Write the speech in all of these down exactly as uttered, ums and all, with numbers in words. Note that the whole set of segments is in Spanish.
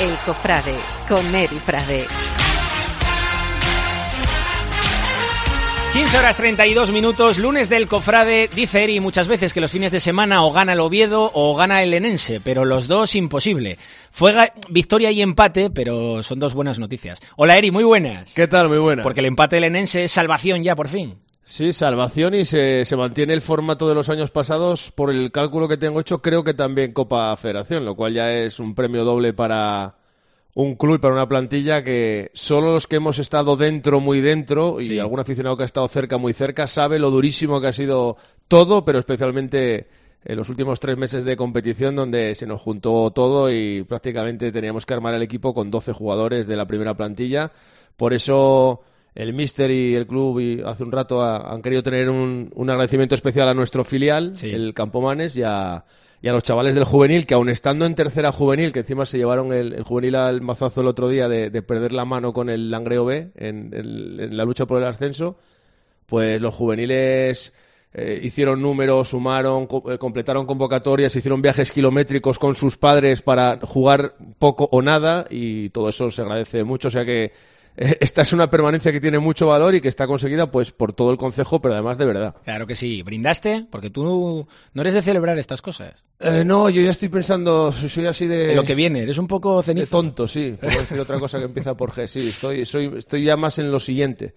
El Cofrade, con Eri Frade. quince horas treinta y dos minutos, lunes del Cofrade. Dice Eri muchas veces que los fines de semana o gana el Oviedo o gana el Lenense, pero los dos imposible. Fue ga- victoria y empate, pero son dos buenas noticias. Hola Eri, muy buenas. ¿Qué tal? Muy buenas. Porque el empate del Lenense es salvación ya por fin. Sí, salvación, y se, se mantiene el formato de los años pasados. Por el cálculo que tengo hecho, creo que también Copa Federación, lo cual ya es un premio doble para un club y para una plantilla que solo los que hemos estado dentro, muy dentro, y sí. algún aficionado que ha estado cerca, muy cerca, sabe lo durísimo que ha sido todo, pero especialmente en los últimos tres meses de competición, donde se nos juntó todo y prácticamente teníamos que armar el equipo con doce jugadores de la primera plantilla. Por eso el míster y el club y hace un rato ha, han querido tener un, un agradecimiento especial a nuestro filial, sí. el Campomanes, y a, y a los chavales del juvenil, que aun estando en tercera juvenil, que encima se llevaron el, el juvenil al mazazo el otro día de, de perder la mano con el Langreo B en, en, en la lucha por el ascenso, pues los juveniles eh, hicieron números, sumaron, co- eh, completaron convocatorias, hicieron viajes kilométricos con sus padres para jugar poco o nada, y todo eso se agradece mucho. O sea que esta es una permanencia que tiene mucho valor y que está conseguida pues por todo el concejo, pero además de verdad. Claro que sí. ¿Brindaste? Porque tú no eres de celebrar estas cosas. Eh, no, yo ya estoy pensando, soy así de... En lo que viene, eres un poco cenizo. De tonto, sí. Puedo decir otra cosa que empieza por G. Sí, estoy, soy, estoy ya más en lo siguiente.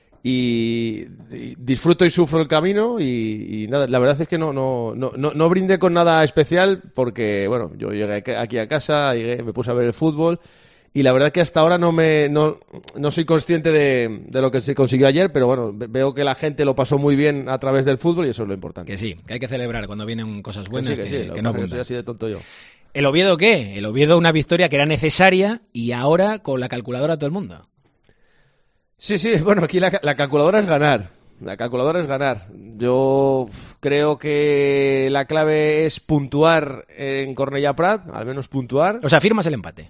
Y, y disfruto y sufro el camino y, y nada, la verdad es que no, no, no, no, no brindé con nada especial porque, bueno, yo llegué aquí a casa, llegué, me puse a ver el fútbol. Y la verdad que hasta ahora no me no, no soy consciente de, de lo que se consiguió ayer, pero bueno, veo que la gente lo pasó muy bien a través del fútbol y eso es lo importante. Que sí, que hay que celebrar cuando vienen cosas buenas, que, sí, que, que, sí, que no abundan. Soy así de tonto yo. ¿El Oviedo qué? El Oviedo una victoria que era necesaria y ahora con la calculadora todo el mundo. Sí, sí, bueno, aquí la, la calculadora es ganar. La calculadora es ganar. Yo creo que la clave es puntuar en Cornellà Prat, al menos puntuar. O sea, firmas el empate.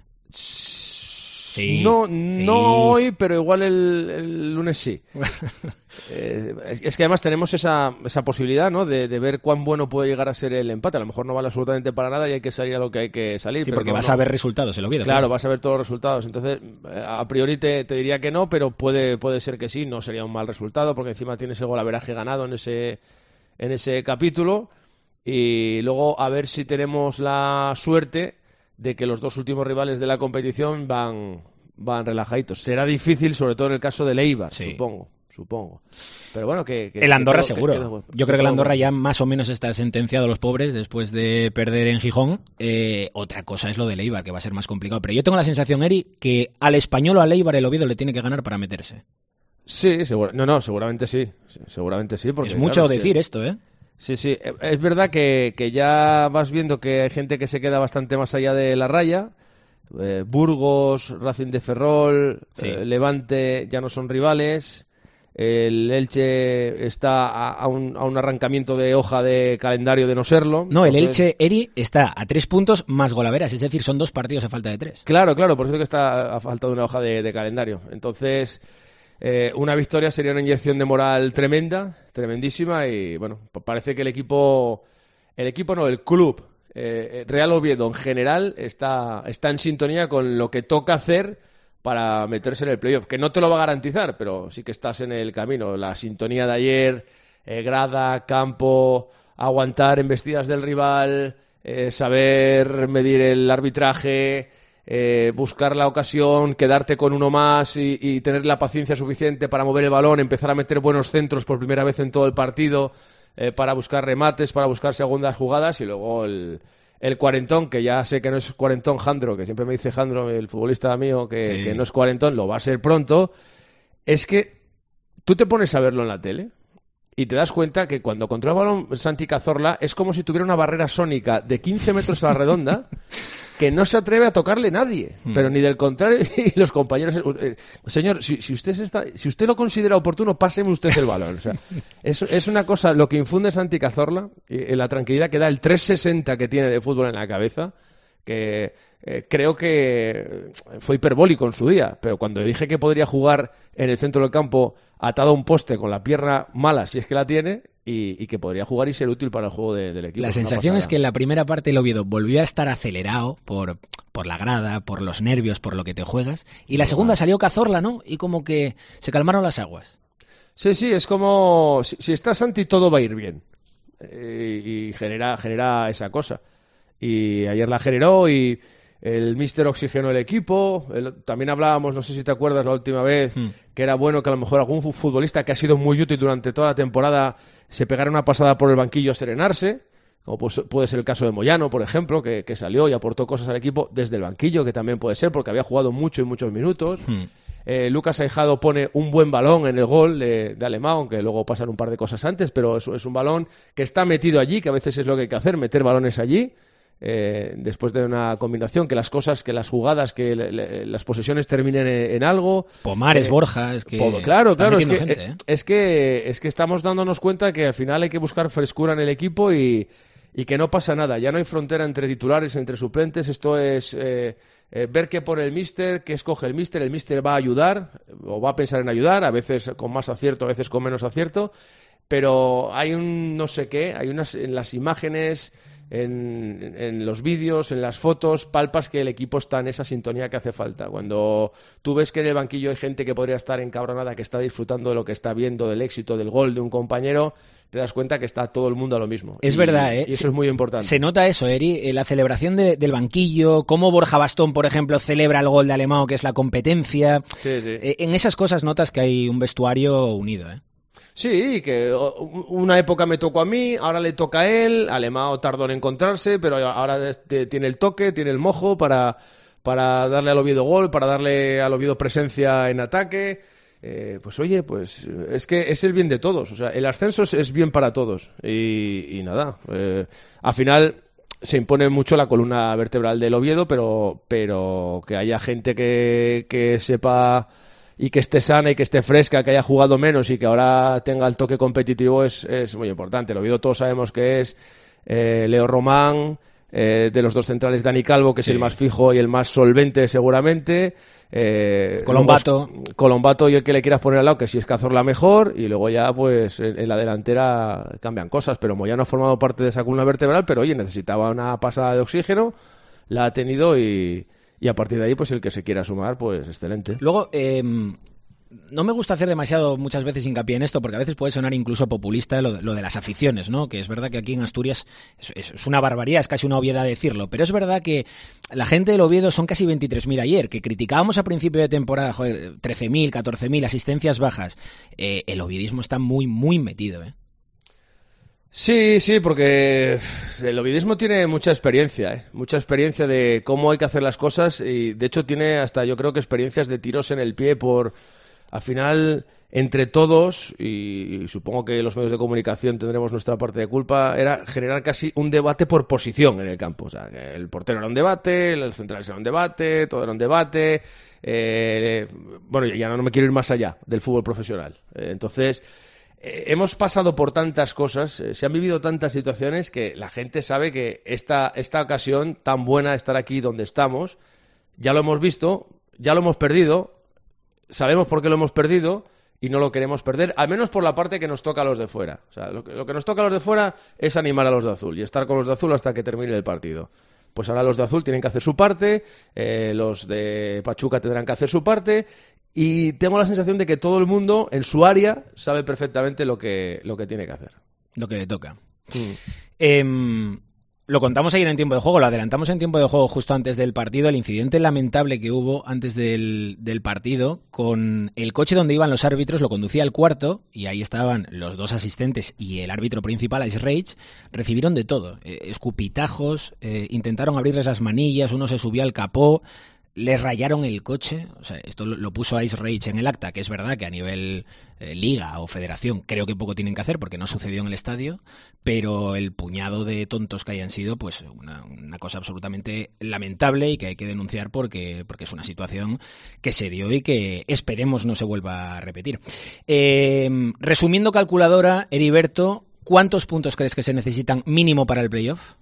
Sí, no, sí. no hoy, pero igual el, el lunes sí. eh, es que además tenemos esa, esa posibilidad, ¿no? De, de ver cuán bueno puede llegar a ser el empate. A lo mejor no vale absolutamente para nada y hay que salir a lo que hay que salir. Sí, pero porque no, vas no. a ver resultados, el Oviedo. Claro, claro, vas a ver todos los resultados. Entonces, a priori te, te diría que no, pero puede, puede ser que sí. No sería un mal resultado porque encima tienes el golaveraje ganado en ese, en ese capítulo. Y luego a ver si tenemos la suerte de que los dos últimos rivales de la competición van, van relajaditos. Será difícil, sobre todo en el caso del Eibar, sí. supongo, supongo. Pero bueno, que... que el Andorra que todo, seguro. Que quede, que Yo creo que el Andorra ya más o menos está sentenciado a los pobres después de perder en Gijón. Eh, otra cosa es lo del Eibar, que va a ser más complicado. Pero yo tengo la sensación, Eri, que al Español o al Eibar el Oviedo le tiene que ganar para meterse. Sí, seguro. No, no, seguramente sí. Seguramente sí. Porque, es mucho claro, decir que... esto, ¿eh? Sí, sí, es verdad que, que ya vas viendo que hay gente que se queda bastante más allá de la raya. Eh, Burgos, Racing de Ferrol, sí. eh, Levante ya no son rivales. El Elche está a, a, un, a un arrancamiento de hoja de calendario de no serlo. No, el Entonces... Elche, Eri, está a tres puntos más golaveras, es decir, son dos partidos a falta de tres. Claro, claro, por eso que está a falta de una hoja de, de calendario. Entonces... Eh, una victoria sería una inyección de moral tremenda, tremendísima, y bueno, parece que el equipo, el equipo no, el club, eh, Real Oviedo en general está, está en sintonía con lo que toca hacer para meterse en el playoff, que no te lo va a garantizar, pero sí que estás en el camino. La sintonía de ayer, eh, grada, campo, aguantar embestidas del rival, eh, saber medir el arbitraje... Eh, buscar la ocasión, quedarte con uno más y, y tener la paciencia suficiente para mover el balón, empezar a meter buenos centros por primera vez en todo el partido, eh, para buscar remates, para buscar segundas jugadas, y luego el, el cuarentón, que ya sé que no es cuarentón Jandro, que siempre me dice Jandro, el futbolista mío, que, sí. que no es cuarentón, lo va a ser pronto. Es que tú te pones a verlo en la tele y te das cuenta que cuando controla el balón Santi Cazorla es como si tuviera una barrera sónica de quince metros a la redonda que no se atreve a tocarle nadie, mm. pero ni del contrario, y los compañeros... Eh, señor, si, si, usted está, si usted lo considera oportuno, páseme usted el balón. O sea, es, es una cosa, lo que infunde Santi Cazorla, y, y la tranquilidad que da, el trescientos sesenta que tiene de fútbol en la cabeza, que eh, creo que fue hiperbólico en su día, pero cuando dije que podría jugar en el centro del campo atado a un poste con la pierna mala, si es que la tiene, y, y que podría jugar y ser útil para el juego de, del equipo. La es sensación es que en la primera parte el Oviedo volvió a estar acelerado por, por la grada, por los nervios, por lo que te juegas, y la segunda salió Cazorla, ¿no? Y como que se calmaron las aguas. Sí, sí, es como si, si está Santi todo va a ir bien. Eh, y genera, genera esa cosa. Y ayer la generó y el míster oxigenó el equipo. El, también hablábamos, no sé si te acuerdas la última vez, mm. que era bueno que a lo mejor algún futbolista que ha sido muy útil durante toda la temporada se pegara una pasada por el banquillo a serenarse, como pues, puede ser el caso de Moyano, por ejemplo, que, que salió y aportó cosas al equipo desde el banquillo, que también puede ser porque había jugado mucho y muchos minutos. Mm. Eh, Lucas Aijado pone un buen balón en el gol de, de Alemão, aunque luego pasan un par de cosas antes, pero es, es un balón que está metido allí, que a veces es lo que hay que hacer, meter balones allí. Eh, después de una combinación, que las cosas, que las jugadas, que le, le, las posesiones terminen en, en algo. Pomares, eh, Borja, es que Podo, claro, claro, es que, gente, ¿eh? es que es que estamos dándonos cuenta que al final hay que buscar frescura en el equipo y, y que no pasa nada, ya no hay frontera entre titulares, entre suplentes, esto es eh, eh, ver qué pone el míster, qué escoge el míster, el míster va a ayudar o va a pensar en ayudar, a veces con más acierto, a veces con menos acierto, pero hay un no sé qué, hay unas en las imágenes, En, en los vídeos, en las fotos, palpas que el equipo está en esa sintonía que hace falta. Cuando tú ves que en el banquillo hay gente que podría estar encabronada, que está disfrutando de lo que está viendo, del éxito, del gol de un compañero, te das cuenta que está todo el mundo a lo mismo. Es y, verdad, ¿eh? Y eso se, es muy importante. Se nota eso, Eri, la celebración de, del banquillo, cómo Borja Bastón, por ejemplo, celebra el gol de Alemão, que es la competencia. Sí, sí. En esas cosas notas que hay un vestuario unido, ¿eh? Sí, que una época me tocó a mí, ahora le toca a él, Alemão tardó en encontrarse, pero ahora tiene el toque, tiene el mojo para, para darle al Oviedo gol, para darle al Oviedo presencia en ataque. Eh, pues oye, pues es que es el bien de todos, o sea, el ascenso es, es bien para todos y, y nada, eh, al final se impone mucho la columna vertebral del Oviedo, pero, pero que haya gente que, que sepa y que esté sana y que esté fresca, que haya jugado menos y que ahora tenga el toque competitivo es, es muy importante. El Oviedo todos sabemos que es eh, Leo Román, eh, de los dos centrales Dani Calvo, que es sí. el más fijo y el más solvente seguramente. Eh, Colombato. Colombato y el que le quieras poner al lado, que si es Cazorla mejor, y luego ya pues en, en la delantera cambian cosas, pero Moyano ha formado parte de esa columna vertebral, pero oye, necesitaba una pasada de oxígeno, la ha tenido y... Y a partir de ahí, pues el que se quiera sumar, pues excelente. Luego, eh, no me gusta hacer demasiado muchas veces hincapié en esto, porque a veces puede sonar incluso populista lo de, lo de las aficiones, ¿no? Que es verdad que aquí en Asturias es, es una barbaridad, es casi una obviedad decirlo, pero es verdad que la gente del Oviedo son casi veintitrés mil ayer, que criticábamos a principio de temporada, joder, trece mil, catorce mil, asistencias bajas. Eh, el oviedismo está muy, muy metido, ¿eh? Sí, sí, porque el ovidismo tiene mucha experiencia, ¿eh? Mucha experiencia de cómo hay que hacer las cosas y de hecho tiene hasta yo creo que experiencias de tiros en el pie por, al final, entre todos, y, y supongo que los medios de comunicación tendremos nuestra parte de culpa, era generar casi un debate por posición en el campo. O sea, que el portero era un debate, el central era un debate, todo era un debate. Eh, bueno, ya no me quiero ir más allá del fútbol profesional. Eh, entonces... Hemos pasado por tantas cosas, eh, se han vivido tantas situaciones que la gente sabe que esta, esta ocasión tan buena de estar aquí donde estamos, ya lo hemos visto, ya lo hemos perdido, sabemos por qué lo hemos perdido y no lo queremos perder, al menos por la parte que nos toca a los de fuera. O sea, lo que, lo que nos toca a los de fuera es animar a los de azul y estar con los de azul hasta que termine el partido. Pues ahora los de azul tienen que hacer su parte, eh, los de Pachuca tendrán que hacer su parte. Y tengo la sensación de que todo el mundo en su área sabe perfectamente lo que, lo que tiene que hacer. Lo que le toca. Mm. Eh, lo contamos ayer en tiempo de juego, lo adelantamos en tiempo de juego justo antes del partido, el incidente lamentable que hubo antes del, del partido con el coche donde iban los árbitros, lo conducía al cuarto y ahí estaban los dos asistentes y el árbitro principal, Ice Rage, recibieron de todo, eh, escupitajos, eh, intentaron abrirles las manillas, uno se subió al capó, les rayaron el coche, o sea, esto lo, lo puso Ice Rage en el acta, que es verdad que a nivel eh, liga o federación creo que poco tienen que hacer porque no sucedió en el estadio, pero el puñado de tontos que hayan sido, pues una, una cosa absolutamente lamentable y que hay que denunciar porque, porque es una situación que se dio y que esperemos no se vuelva a repetir. Eh, resumiendo calculadora, Heriberto, ¿cuántos puntos crees que se necesitan mínimo para el playoff?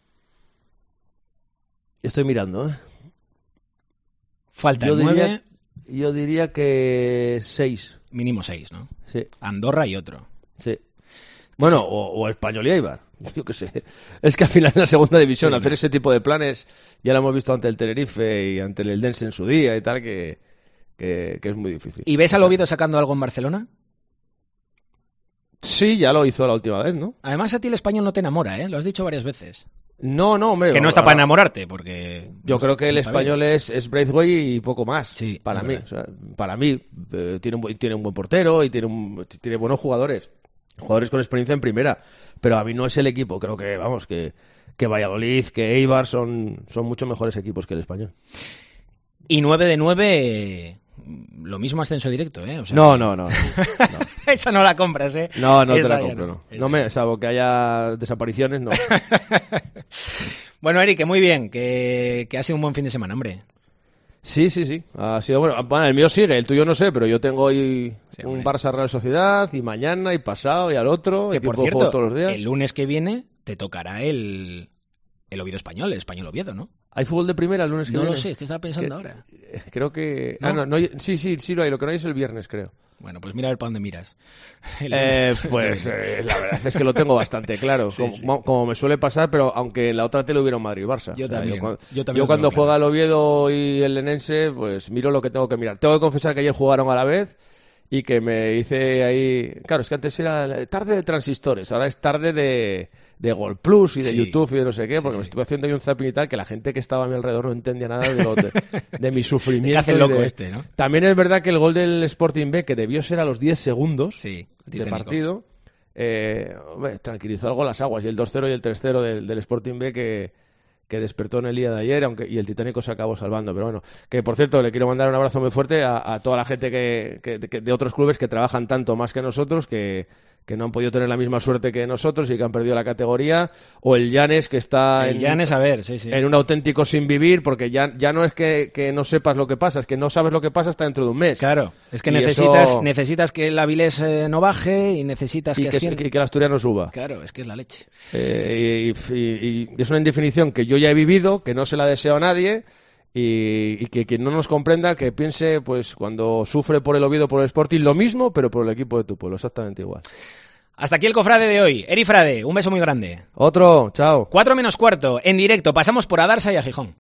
Estoy mirando, ¿eh? Falta yo nueve. Diría, yo diría que seis. Mínimo seis, ¿no? Sí. Andorra y otro. Sí. Bueno, o, o Español y Eibar. Yo qué sé. Es que al final en la segunda división sí, hacer no. ese tipo de planes, ya lo hemos visto ante el Tenerife y ante el Eldense en su día y tal, que, que, que es muy difícil. ¿Y ves al Oviedo sacando algo en Barcelona? Sí, ya lo hizo la última vez, ¿no? Además a ti el Español no te enamora, ¿eh? Lo has dicho varias veces. No, no, hombre. Que no está para enamorarte, porque... Yo no creo está, que el no Español es, es Braithwaite y poco más. Sí, para mí. O sea, para mí, eh, tiene, un, tiene un buen portero y tiene, un, tiene buenos jugadores. Jugadores con experiencia en primera. Pero a mí no es el equipo. Creo que, vamos, que, que Valladolid, que Eibar son, son mucho mejores equipos que el Español. Y nueve de nueve... Lo mismo ascenso directo, ¿eh? O sea, no, que... no, no, no, no. Esa no la compras, ¿eh? No, no Esa te la compro, no. No, no me, salvo que haya desapariciones, no. Bueno, Eric, que muy bien, que, que ha sido un buen fin de semana, hombre. Sí, sí, sí. Ha sido bueno. Bueno, el mío sigue, el tuyo no sé, pero yo tengo hoy sí, un Barça Real Sociedad y mañana y pasado y al otro. Que y por puedo cierto, jugar todos los días. El lunes que viene te tocará el, el Oviedo Español, el Español Oviedo, ¿no? ¿Hay fútbol de primera el lunes que no viene? No lo sé, es que estaba pensando que, ahora. Creo que... ¿No? Ah, no, no, sí, sí, sí lo hay. Lo que no hay es el viernes, creo. Bueno, pues mira a ver para dónde miras. Eh, pues eh, la verdad es que lo tengo bastante claro, sí, como, sí. como me suele pasar, pero aunque en la otra tele hubiera un Madrid-Barça. Yo, o sea, también, yo, yo también. Yo cuando claro. juega el Oviedo y el Lenense, pues miro lo que tengo que mirar. Tengo que confesar que ayer jugaron a la vez y que me hice ahí... Claro, es que antes era tarde de transistores, ahora es tarde de... de Gol Plus y de sí. YouTube y de no sé qué, porque sí, me estuve sí. haciendo ahí un zapping y tal, que la gente que estaba a mi alrededor no entendía nada de, lo, de, de mi sufrimiento. Te hace el loco de... este, ¿no? También es verdad que el gol del Sporting B, que debió ser a los diez segundos sí, de partido, eh, hombre, tranquilizó algo las aguas, y el dos cero y el tres cero del, del Sporting B que, que despertó en el día de ayer, aunque y el Titánico se acabó salvando. Pero bueno, que por cierto, le quiero mandar un abrazo muy fuerte a, a toda la gente que, que, que de otros clubes que trabajan tanto más que nosotros, que que no han podido tener la misma suerte que nosotros y que han perdido la categoría, o el Llanes, que está el en, Llanes, a ver, sí, sí. en un auténtico sin vivir, porque ya, ya no es que, que no sepas lo que pasa, es que no sabes lo que pasa hasta dentro de un mes. Claro, es que necesitas, eso... necesitas que el Avilés eh, no baje y necesitas y que, que, así... y que el Asturiano suba. Claro, es que es la leche. Eh, y, y, y, y es una indefinición que yo ya he vivido, que no se la deseo a nadie, Y, y que quien no nos comprenda, que piense, pues, cuando sufre por el Oviedo, por el Sporting, lo mismo, pero por el equipo de tu pueblo, exactamente igual. Hasta aquí el cofrade de hoy. Eri Frade, un beso muy grande. Otro, chao. Cuatro menos cuarto, en directo, pasamos por Adarsa y a Gijón.